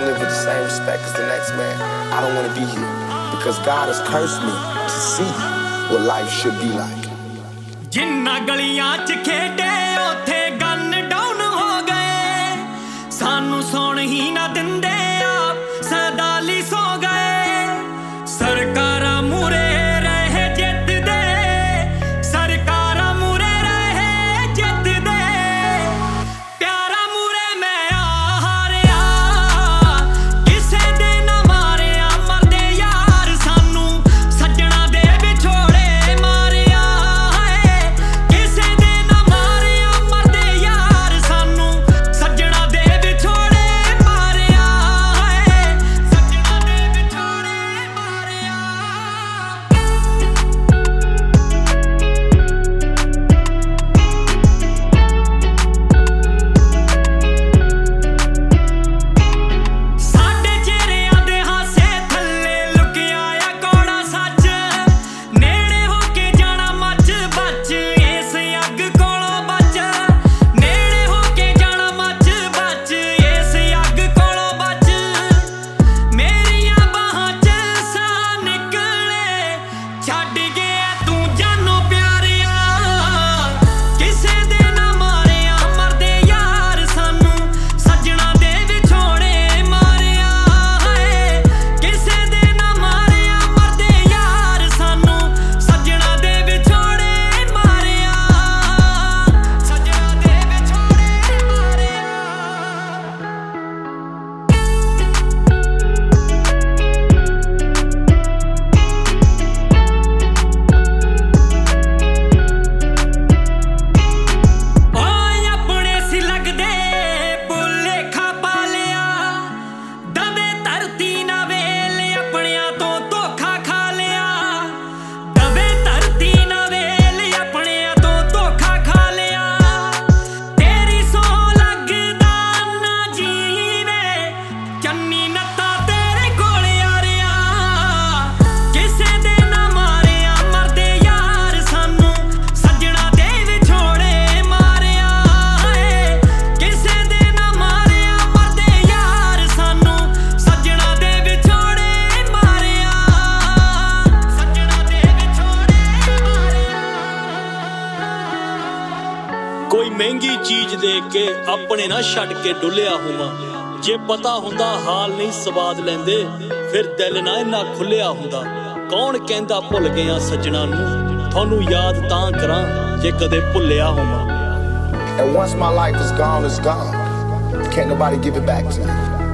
live with the same respect as the next man, I don't want to be here because God has cursed me to see what life should be like. ਜਿੰਨਾ ਗਲੀਆਂ 'ਚ ਖੇਡੇ ਉੱਥੇ gun down ਹੋ ਗਏ, ਸਾਨੂੰ ਸੌਣ ਹੀ ਨਾ ਦਿੰਦੇ ਆਪ ਸਦਾ ਲਈ ਸੌ ਗਏ। ਸਰਕਾਰਾਂ ਮੂਰੇ ਰਹੇ ਜਿੱਤਦੇ, ਸਰਕਾਰਾਂ ਮੂਰੇ ਰਹੇ ਜਿੱਤਦੇ, ਪਿਆਰਾਂ ਮੂਰੇ ਮੈਂ ਆ ਹਾਰਿਆ, ਕਿਸੇ ਦੇ ਨਾ ਮਾਰਿਆ ਮਰਦੇ ਯਾਰ ਸਾਨੂੰ ਸੱਜਣਾ ਦੇ ਵਿਛੋੜੇ ਮਾਰਿਆ। ਕਿਸੇ ਦੇ ਨਾ ਮਾਰਿਆ ਮਰਦੇ ਯਾਰ ਸਾਨੂੰ ਸੱਜਣਾ ਦੇ ਵਿਛੋੜੇ ਮਾਰਿਆ, ਸੱਜਣਾ ਦੇ ਵਿਛੋੜੇ ਮਾਰਿਆ। ਸਾਡੇ ਚਿਹਰਿਆਂ ਦੇ ਹਾਸੇ ਥੱਲੇ ਲੁਕਿਆ ਆ ਕੌੜਾ ਸੱਚ, ਨੇੜੇ ਹੋ ਕੇ ਜਾਣਾ ਮੱਚ ਬਚ ਇਸ ਅੱਗ ਕੋਲੋਂ ਬਚ, ਨੇੜੇ ਹੋ ਕੇ ਜਾਣਾ ਮੱਚ ਬਚ ਇਸ ਅੱਗ ਕੋਲੋਂ ਬਚ। ਮੇਰੀਆਂ ਬਾਹਾਂ 'ਚ ਸਾਹ ਨਿਕਲੇ ਛੱਡ ਗਿਆ ਤੂੰ ਜਾਨੋਂ ਪਿਆਰਿਆ, ਕਿਸੇ ਦੇ ਨਾ ਮਾਰਿਆ ਮਰਦੇ ਯਾਰ ਸਾਨੂੰ ਸੱਜਣਾ ਦੇ ਵਿਛੋੜੇ ਮਾਰਿਆ, ਕਿਸੇ ਦੇ ਨਾ ਮਾਰਿਆ ਮਰਦੇ ਯਾਰ ਸਾਨੂੰ ਸੱਜਣਾ ਦੇ ਵਿਛੋੜੇ ਮਾਰਿਆ, ਸੱਜਣਾ ਦੇ ਵਿਛੋੜੇ ਮਾਰਿਆ। ਓਏ ਆਪਣੇ ਸੀ ਲੱਗਦੇ ਭੁਲੇਖਾ ਪਾ ਲਿਆ, ਦਵੇ ਧਰਤੀ ਨਾ ਵੇਲ ਆਪਣਿਆਂ ਤੋਂ ਧੋਖਾ ਖਾ ਲਿਆ, ਦਵੇ ਧਰਤੀ ਨਾ ਵੇਲ ਆਪਣਿਆਂ ਤੋਂ ਧੋਖਾ ਖਾ ਲਿਆ। ਤੇਰੀ ਸਹੁੰ ਲੱਗਦਾ ਨਾ ਜੀਵੇ ਚੰਨੀ ਨੱਤਾ ਤੇਰੇ ਕੋਲ ਯਾਰਿਆ, ਕਿਸੇ ਦੇ ਨਾ ਮਾਰਿਆ ਮਰਦੇ ਯਾਰ ਸਾਨੂੰ ਸੱਜਣਾ ਦੇ ਵਿਛੋੜੇ ਮਾਰਿਆ, ਕਿਸੇ ਦੇ ਨਾ ਮਾਰਿਆ ਮਰਦੇ ਯਾਰ ਸਾਨੂੰ ਸੱਜਣਾ ਦੇ ਵਿਛੋੜੇ ਮਾਰਿਆ, ਸੱਜਣਾ ਦੇ ਵਿਛੋੜੇ ਮਾਰਿਆ। ਕੋਈ ਮਹਿੰਗੀ ਚੀਜ਼ ਦੇਖ ਕੇ ਆਪਣੇ ਨਾ ਛੱਡ ਕੇ ਡੁੱਲਿਆ ਹੋਵਾਂ, ਜੇ ਪਤਾ ਹੁੰਦਾ ਹਾਲ ਨਹੀਂ ਸਵਾਦ ਲੈਂਦੇ ਫਿਰ ਦਿਲ ਨਾ ਇੰਨਾ ਖੁੱਲਿਆ ਹੁੰਦਾ। ਕੌਣ ਕਹਿੰਦਾ ਭੁੱਲ ਗਿਆ ਸੱਜਣਾ ਨੂੰ, ਤੁਹਾਨੂੰ ਯਾਦ ਤਾਂ ਕਰਾਂ ਜੇ ਕਦੇ ਭੁੱਲਿਆ ਹੋਵਾਂ। And once my life is gone, it's gone. Can't nobody give it back to me.